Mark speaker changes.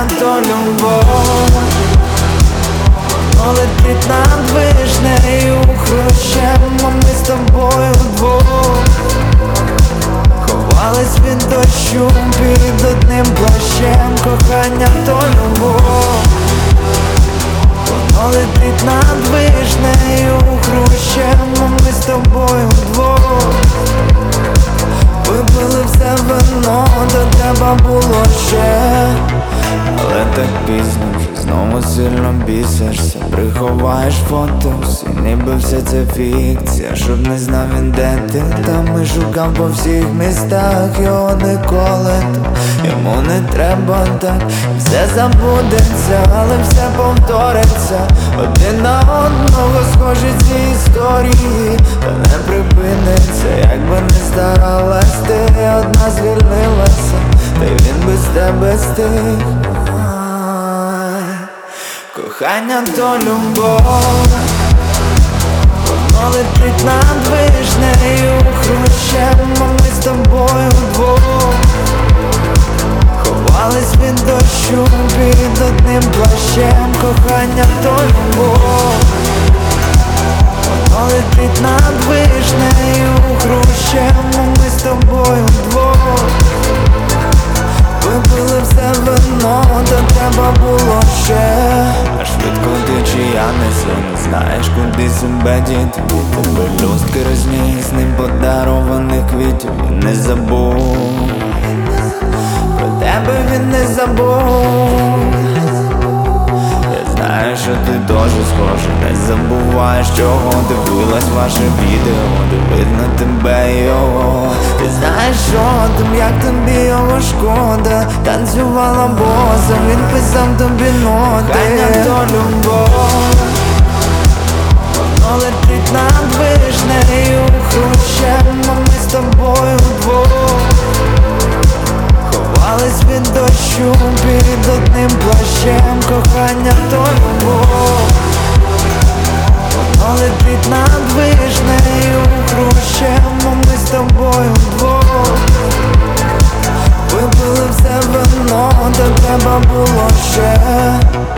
Speaker 1: то любов, воно летить над вишнею хрущем, а ми з тобою вдвох ховались від дощу під одним плащем. Кохання то любов, воно летить над вишнею хрущем, а ми з тобою вдвох випили все вино, до тебе було ще. Але так пізно, вже знову сильно бісишся. Приховаєш фото, всі ніби все це фікція. Щоб не знав він де ти, там і шукав по всіх містах. Його ніколи так, йому не треба так. Все забудеться, але все повториться. Один на одного схожі ці історії, та не припиниться, якби не старалась ти. Одна звільнилася, та й він без тебе стиг. Кохання то любов, воно летить над вишнею хрущем, а ми з тобою вдвох ховались від дощу під одним плащем. Кохання то любов, воно летить над вишнею хрущем, а ми з тобою вдвох випили все вино, до тебе було ще. А швидко ти чи я не знаєш, куди себе діти. Від тебе люстки розні, з ним подарованих квітів. Він не забув, про тебе він не забув. Я знаю, що ти дуже схожа, не забуваєш чого. Дивилась ваше відео, де видно тебе і його. Ти знаєш, що там, як тобі його шкода. Танцювала боса, він писав тобі ноти. Кохання то любов, воно летить над вишнею хрущем, а ми з тобою вдвох ховались від дощу під одним плащем. Кохання то любов, воно летить над вишнею хрущем, а ми з тобою вдвох випили все вино, до тебе було ще.